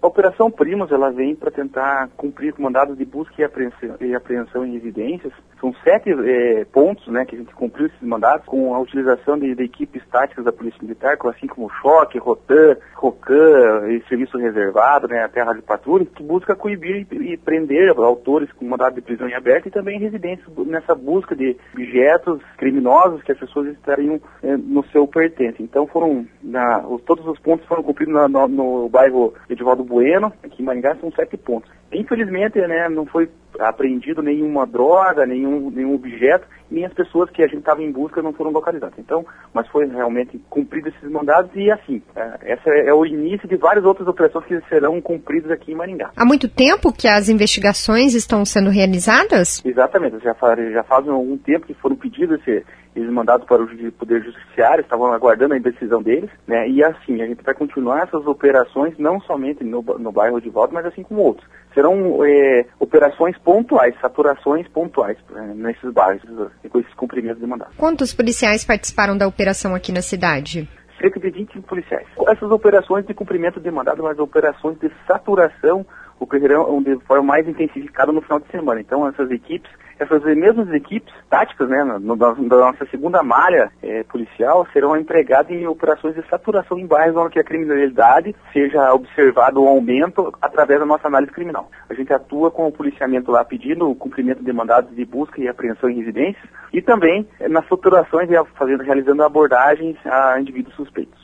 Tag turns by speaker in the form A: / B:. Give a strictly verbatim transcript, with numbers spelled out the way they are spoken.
A: A Operação Primos, ela vem para tentar cumprir com mandados de busca e apreensão, e apreensão em residências. São sete é, pontos, né, que a gente cumpriu esses mandados com a utilização de, de equipes táticas da Polícia Militar, assim como Choque, Rotan, Rocan e Serviço Reservado, né, até a Rádio Patrulha, que busca coibir e, e prender autores com mandado de prisão em aberto e também em residências nessa busca de objetos criminosos que as pessoas estariam é, no seu pertence. Então foram, na, os, todos os pontos foram cumpridos na, no, no bairro Edivaldo Bueno, aqui em Maringá, são sete pontos. Infelizmente, né, não foi apreendido nenhuma droga, nenhum, nenhum objeto, e nem as pessoas que a gente estava em busca não foram localizadas. Então, mas foi realmente cumprido esses mandados e assim, é, esse é o início de várias outras operações que serão cumpridas aqui em Maringá.
B: Há muito tempo que as investigações estão sendo realizadas?
A: Exatamente, já, faz, já faz algum tempo que foram pedidos esse, esses mandados para o Poder Judiciário, estavam aguardando a decisão deles, né, e assim, a gente vai continuar essas operações não somente no, no bairro de Volta, mas assim como outros. Serão é, operações pontuais, saturações pontuais é, nesses bairros, com esses cumprimentos de mandato.
B: Quantos policiais participaram da operação aqui na cidade?
A: Cerca de vinte policiais. Essas operações de cumprimento de mandado, mas operações de saturação ocorrerão de forma mais intensificada no final de semana. Então, essas equipes, essas mesmas equipes táticas, né, no, da nossa segunda malha é, policial, serão empregadas em operações de saturação em bairros onde a criminalidade seja observado um aumento através da nossa análise criminal. A gente atua com o policiamento lá pedindo o cumprimento de mandados de busca e apreensão em residências e também é, nas saturações, fazendo, realizando abordagens a indivíduos suspeitos.